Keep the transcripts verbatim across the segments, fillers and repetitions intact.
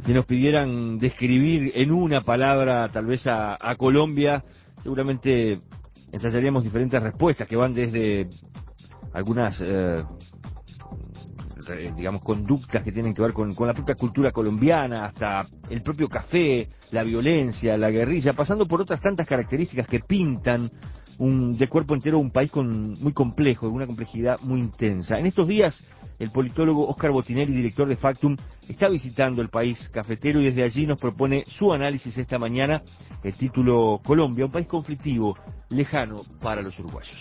si nos pidieran describir en una palabra tal vez a, a Colombia, seguramente ensayaríamos diferentes respuestas que van desde algunas, eh, digamos, conductas que tienen que ver con, con la propia cultura colombiana, hasta el propio café, la violencia, la guerrilla, pasando por otras tantas características que pintan un, de cuerpo entero un país con, muy complejo, de una complejidad muy intensa. En estos días, el politólogo Óscar Botinelli, director de Factum, está visitando el país cafetero y desde allí nos propone su análisis esta mañana, el título Colombia, un país conflictivo, lejano para los uruguayos.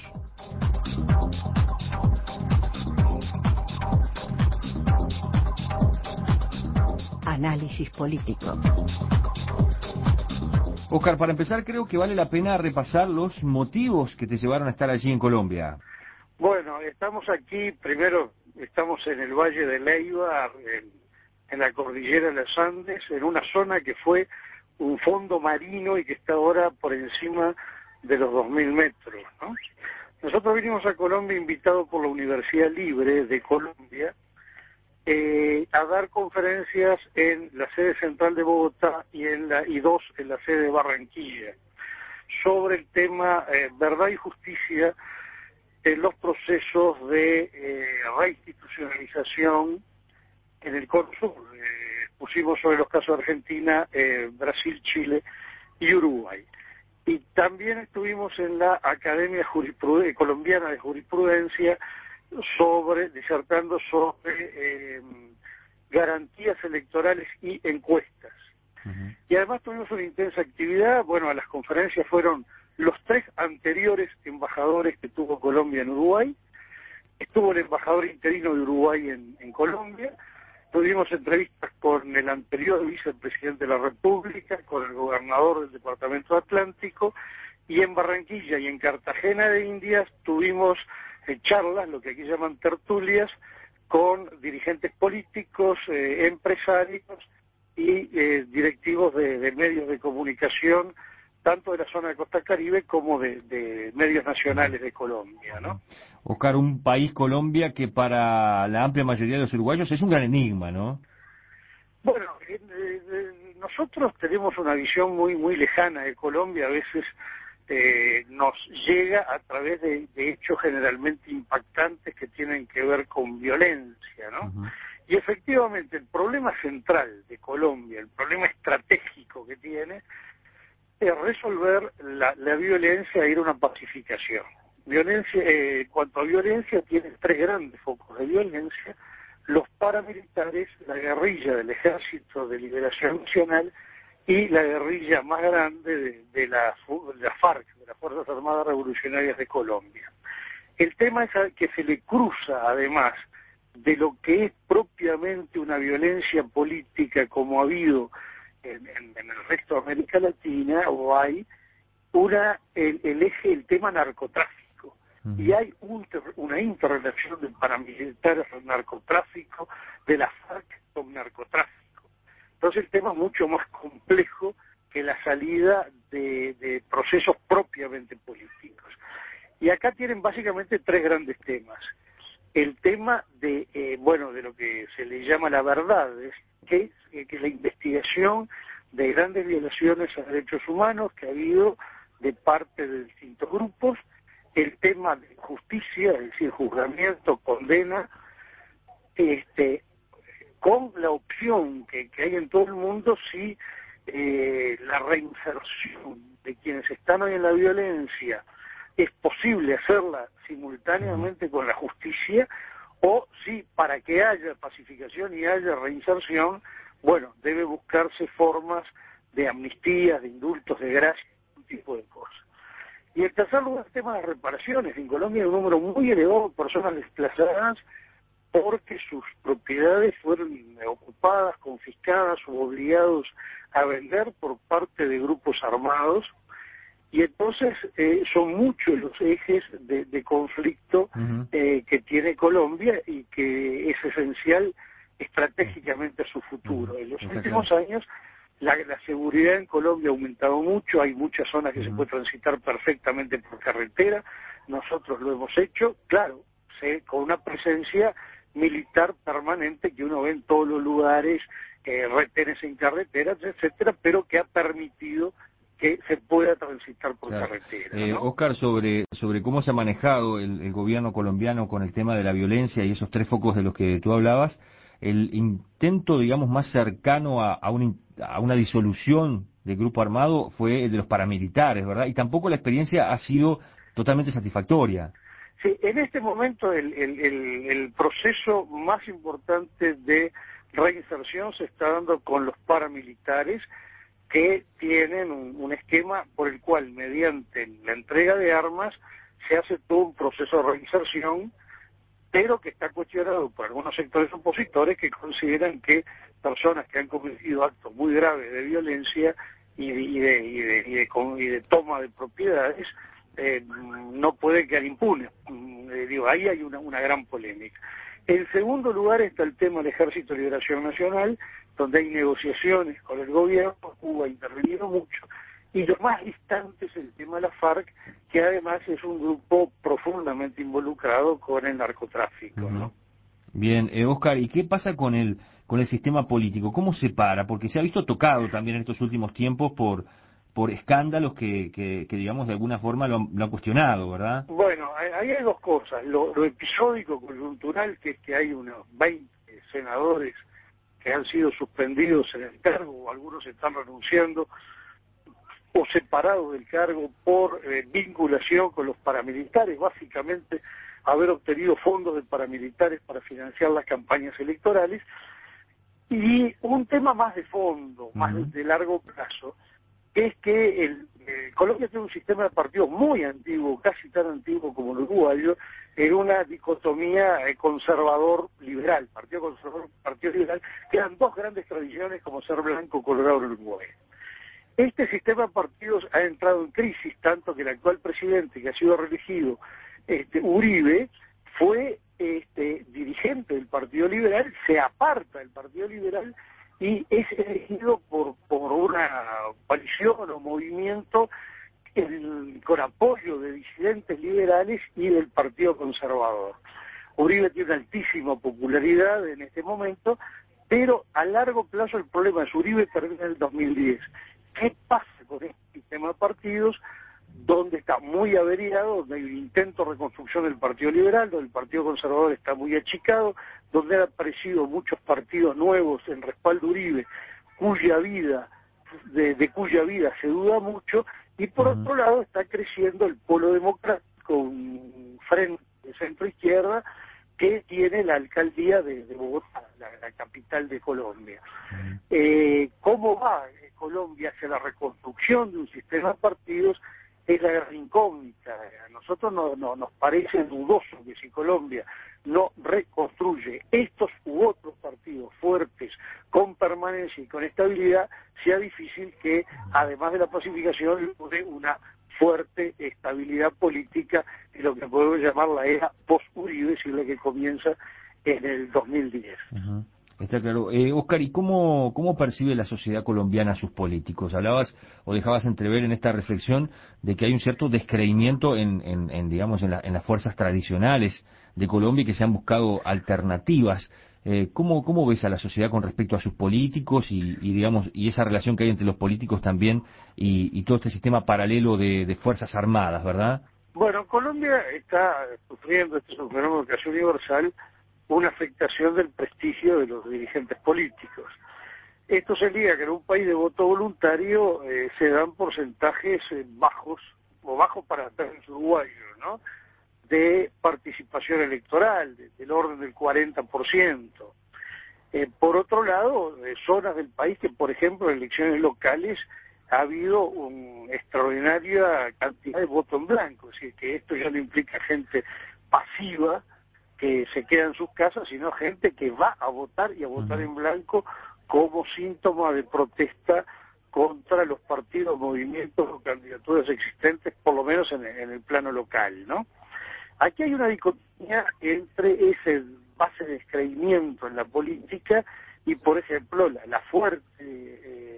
Análisis político. Óscar, para empezar creo que vale la pena repasar los motivos que te llevaron a estar allí en Colombia. Bueno, estamos aquí, primero estamos en el Valle de Leyva, en, en la cordillera de los Andes, en una zona que fue un fondo marino y que está ahora por encima de los dos mil metros, ¿no? Nosotros vinimos a Colombia invitados por la Universidad Libre de Colombia eh, a dar conferencias en la sede central de Bogotá y, en la, y dos en la sede de Barranquilla, sobre el tema eh, verdad y justicia en los procesos de eh, reinstitucionalización en el Cono Sur. Eh, pusimos sobre los casos de Argentina, eh, Brasil, Chile y Uruguay. Y también estuvimos en la Academia Jurisprude- Colombiana de Jurisprudencia sobre, disertando sobre eh, garantías electorales y encuestas. Uh-huh. Y además tuvimos una intensa actividad. Bueno, a las conferencias fueron los tres anteriores embajadores que tuvo Colombia en Uruguay. Estuvo el embajador interino de Uruguay en, en Colombia. Tuvimos entrevistas con el anterior vicepresidente de la República, con el gobernador del Departamento Atlántico, y en Barranquilla y en Cartagena de Indias tuvimos eh, charlas, lo que aquí llaman tertulias, con dirigentes políticos, eh, empresarios y eh, directivos de, de medios de comunicación, tanto de la zona de Costa Caribe como de, de medios nacionales de Colombia, ¿no? Óscar, un país, Colombia, que para la amplia mayoría de los uruguayos es un gran enigma, ¿no? Bueno, eh, eh, nosotros tenemos una visión muy muy lejana de Colombia. A veces eh, nos llega a través de, de hechos generalmente impactantes que tienen que ver con violencia, ¿no? Uh-huh. Y efectivamente el problema central de Colombia, el problema estratégico que tiene, es resolver la, la violencia e ir a una pacificación. Violencia, eh, cuanto a violencia, tiene tres grandes focos de violencia: los paramilitares, la guerrilla del Ejército de Liberación Nacional y la guerrilla más grande de, de, la, de la FARC, de las Fuerzas Armadas Revolucionarias de Colombia. El tema es que se le cruza, además de lo que es propiamente una violencia política como ha habido en, en, en el resto de América Latina, o hay una el, el eje, el tema narcotráfico. Y hay un, una interrelación de paramilitares al narcotráfico, de la FARC con narcotráfico. Entonces el tema es mucho más complejo que la salida de, de procesos propiamente políticos. Y acá tienen básicamente tres grandes temas. El tema de, eh, bueno, de lo que se le llama la verdad, es que, eh, que la investigación de grandes violaciones a derechos humanos que ha habido de parte de distintos grupos. El tema de justicia, es decir, juzgamiento, condena, este, con la opción que, que hay en todo el mundo si eh, la reinserción de quienes están hoy en la violencia es posible hacerla simultáneamente con la justicia, o si para que haya pacificación y haya reinserción, bueno, debe buscarse formas de amnistías, de indultos, de gracia, un tipo de cosas. Y en tercer lugar, el tema de reparaciones. En Colombia hay un número muy elevado de personas desplazadas porque sus propiedades fueron ocupadas, confiscadas o obligados a vender por parte de grupos armados. Y entonces eh, son muchos los ejes de, de conflicto uh-huh. eh, que tiene Colombia y que es esencial estratégicamente a su futuro. Uh-huh. En los Está últimos claro. años La, la seguridad en Colombia ha aumentado mucho, hay muchas zonas que uh-huh. se puede transitar perfectamente por carretera, nosotros lo hemos hecho, claro, sé, con una presencia militar permanente que uno ve en todos los lugares eh, retenes en carreteras, etcétera, pero que ha permitido que se pueda transitar por claro. carretera, Eh, ¿no? Oscar, sobre, sobre cómo se ha manejado el, el gobierno colombiano con el tema de la violencia y esos tres focos de los que tú hablabas, el intento, digamos, más cercano a, a, un, a una disolución del grupo armado fue el de los paramilitares, ¿verdad? Y tampoco la experiencia ha sido totalmente satisfactoria. Sí, en este momento el, el, el, el proceso más importante de reinserción se está dando con los paramilitares, que tienen un, un esquema por el cual, mediante la entrega de armas, se hace todo un proceso de reinserción, pero que está cuestionado por algunos sectores opositores que consideran que personas que han cometido actos muy graves de violencia y de, y de, y de, y de, y de toma de propiedades eh, no pueden quedar impunes. Eh, digo, ahí hay una, una gran polémica. En segundo lugar está el tema del Ejército de Liberación Nacional, donde hay negociaciones con el gobierno. Cuba ha intervenido mucho, y lo más distante es el tema de la FARC, que además es un grupo profundamente involucrado con el narcotráfico, Uh-huh. ¿no? Bien, eh, Oscar, ¿y qué pasa con el con el sistema político? ¿Cómo se para? Porque se ha visto tocado también en estos últimos tiempos por por escándalos que, que, que digamos, de alguna forma lo han, lo han cuestionado, ¿verdad? Bueno, ahí hay dos cosas. Lo, lo episódico, coyuntural, que es que hay unos veinte senadores que han sido suspendidos en el cargo, o algunos están renunciando, o separados del cargo por eh, vinculación con los paramilitares, básicamente haber obtenido fondos de paramilitares para financiar las campañas electorales. Y un tema más de fondo, más Uh-huh. de largo plazo, es que el, eh, Colombia tiene un sistema de partidos muy antiguo, casi tan antiguo como el uruguayo, en una dicotomía eh, conservador-liberal, partido conservador, partido liberal, que eran dos grandes tradiciones como ser blanco, colorado y uruguayo. Este sistema de partidos ha entrado en crisis, tanto que el actual presidente, que ha sido reelegido, este, Uribe, fue este, dirigente del Partido Liberal, se aparta del Partido Liberal y es elegido por, por una coalición o movimiento el, con apoyo de disidentes liberales y del Partido Conservador. Uribe tiene una altísima popularidad en este momento, pero a largo plazo el problema es Uribe termina en el dos mil diez. ¿Qué pasa con este sistema de partidos donde está muy averiado, donde hay un intento de reconstrucción del Partido Liberal, donde el Partido Conservador está muy achicado, donde han aparecido muchos partidos nuevos en respaldo Uribe, cuya vida, de, de cuya vida se duda mucho, y por Uh-huh. otro lado está creciendo el polo democrático, un frente de centro-izquierda, que tiene la alcaldía de, de Bogotá, la, la capital de Colombia. Uh-huh. Eh, ¿Cómo va Colombia hacia la reconstrucción de un sistema de partidos? Es la gran incógnita. A nosotros no, no, nos parece dudoso que si Colombia no reconstruye estos u otros partidos fuertes, con permanencia y con estabilidad, sea difícil que, además de la pacificación, logre una fuerte estabilidad política en lo que podemos llamar la era post-Uribe, es decir, la que comienza en el dos mil diez. Uh-huh. Está claro. Eh, Oscar, ¿y cómo, cómo percibe la sociedad colombiana a sus políticos? Hablabas o dejabas entrever en esta reflexión de que hay un cierto descreimiento en, en, en digamos, en, la, en las fuerzas tradicionales de Colombia y que se han buscado alternativas. Eh, ¿cómo, ¿Cómo ves a la sociedad con respecto a sus políticos y, y digamos, y esa relación que hay entre los políticos también y, y todo este sistema paralelo de, de fuerzas armadas, verdad? Bueno, Colombia está sufriendo, este es un fenómeno casi universal, una afectación del prestigio de los dirigentes políticos. Esto se liga que en un país de voto voluntario eh, se dan porcentajes eh, bajos, o bajos para los uruguayos, ¿no?, de participación electoral, de, del orden del cuarenta por ciento. Eh, por otro lado, eh, zonas del país que, por ejemplo, en elecciones locales ha habido una extraordinaria cantidad de voto en blanco, es decir, que esto ya no implica gente pasiva que se queda en sus casas, sino gente que va a votar y a votar en blanco como síntoma de protesta contra los partidos, movimientos o candidaturas existentes, por lo menos en, en el plano local, ¿no? Aquí hay una dicotomía entre ese base de descreimiento en la política y, por ejemplo, la, la fuerte eh,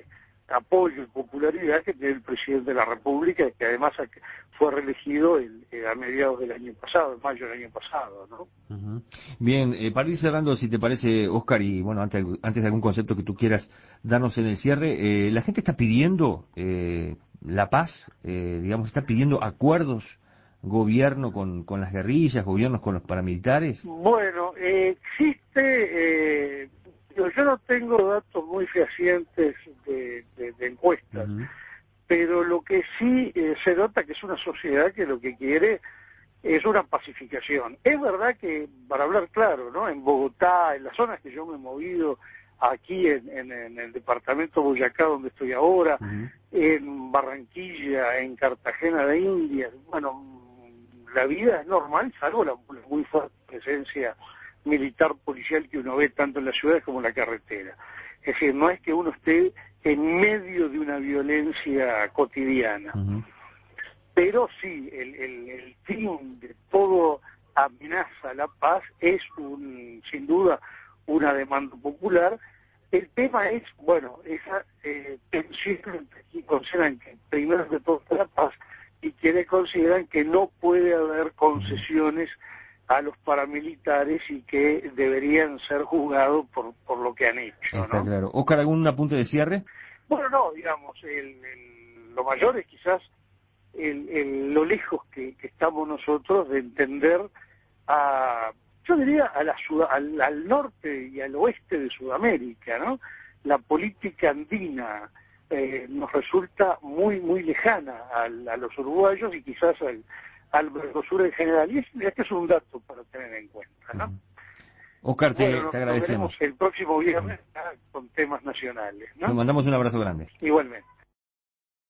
apoyo y popularidad que tiene el presidente de la República, que además fue reelegido el, el, a mediados del año pasado, en mayo del año pasado, ¿no? Uh-huh. Bien, eh, para ir cerrando, si te parece, Oscar, y bueno, antes, antes de algún concepto que tú quieras darnos en el cierre, eh, la gente está pidiendo eh, la paz, eh, digamos, está pidiendo acuerdos, gobierno con, con las guerrillas, gobiernos con los paramilitares. Bueno, eh, existe... Eh, yo no tengo datos muy fehacientes de, de, de encuestas, uh-huh. pero lo que sí eh, se nota que es una sociedad que lo que quiere es una pacificación. Es verdad que, para hablar claro, ¿no? En Bogotá, en las zonas que yo me he movido, aquí en, en, en el departamento Boyacá, donde estoy ahora, uh-huh. en Barranquilla, en Cartagena de Indias, bueno, la vida es normal, salvo la, la muy fuerte presencia militar policial que uno ve tanto en las ciudades como en la carretera. Es decir, no es que uno esté en medio de una violencia cotidiana. Uh-huh. Pero sí, el, el, el fin de todo amenaza a la paz es, un, sin duda, una demanda popular. El tema es, bueno, esa eh, tensión entre quienes consideran que primero de todo está la paz y quienes consideran que no puede haber concesiones a los paramilitares y que deberían ser juzgados por, por lo que han hecho, Está ¿no? claro. Oscar, ¿algún apunte de cierre? Bueno, no, digamos, el, el, lo mayor es quizás el, el, lo lejos que, que estamos nosotros de entender a, yo diría, a la, al, al norte y al oeste de Sudamérica, ¿no? La política andina eh, nos resulta muy, muy lejana a, a los uruguayos y quizás al al Mercosur en general, y este es un dato para tener en cuenta, ¿no? Oscar, te, bueno, te agradecemos. Nos veremos el próximo viernes con temas nacionales, ¿no? Te mandamos un abrazo grande. Igualmente.